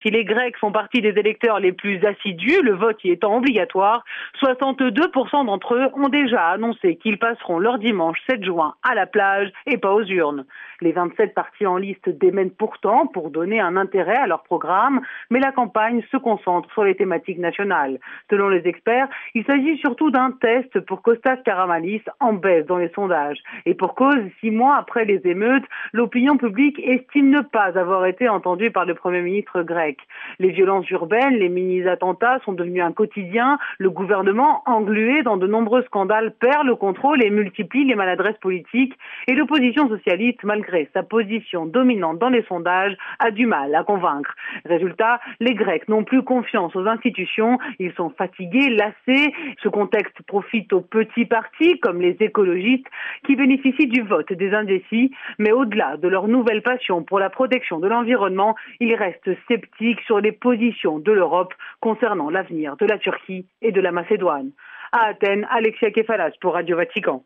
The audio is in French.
Si les Grecs font partie des électeurs les plus assidus, le vote y étant obligatoire, 62% d'entre eux ont déjà annoncé qu'ils passeront leur dimanche 7 juin à la plage et pas aux urnes. Les 27 partis en liste démènent pourtant pour donner un intérêt à leur programme, mais la campagne se concentre sur les thématiques nationales. Selon les experts, il s'agit surtout d'un test pour Kostas Karamanlis en baisse dans les sondages. Et pour cause, 6 mois après les émeutes, l'opinion publique estime ne pas avoir été entendue par le Premier ministre grec. Les violences urbaines, les mini-attentats sont devenus un quotidien. Le gouvernement, englué dans de nombreux scandales, perd le contrôle et multiplie les maladresses politiques. Et l'opposition socialiste, malgré sa position dominante dans les sondages, a du mal à convaincre. Résultat, les Grecs n'ont plus confiance aux institutions. Ils sont fatigués, lassés. Ce contexte profite aux petits partis, comme les écologistes, qui bénéficient du vote des indécis. Mais au-delà de leur nouvelle passion pour la protection de l'environnement, ils restent sceptiques sur les positions de l'Europe concernant l'avenir de la Turquie et de la Macédoine. À Athènes, Alexia Kefalas pour Radio Vatican.